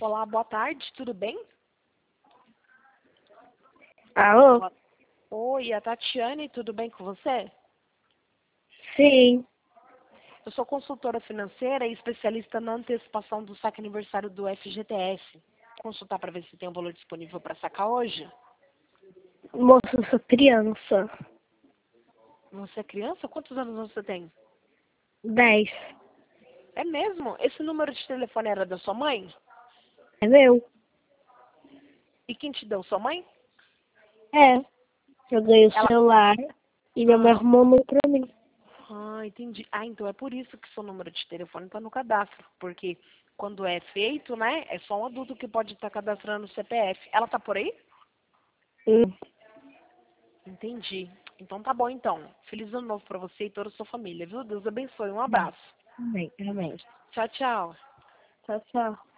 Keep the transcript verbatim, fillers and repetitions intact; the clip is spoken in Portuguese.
Olá, boa tarde, tudo bem? Alô? Oi, a Tatiane, tudo bem com você? Sim. Eu sou consultora financeira e especialista na antecipação do saque aniversário do F G T S. Consultar para ver se tem um valor disponível para sacar hoje? Moça, eu sou criança. Você é criança? Quantos anos você tem? Dez. É mesmo? Esse número de telefone era da sua mãe? É meu? E quem te deu? Sua mãe? É. Eu ganhei o Ela... celular e minha mãe Ah, arrumou um número pra mim. ah, entendi. Ah, então é por isso que seu número de telefone está no cadastro. Porque quando é feito, né, é só um adulto que pode estar cadastrando o C P F. Ela tá por aí? Hum. Entendi. Então tá bom, então. Feliz ano novo pra você e toda a sua família, viu? Deus abençoe. Um abraço. Amém, amém. Tchau, tchau. Tchau, tchau.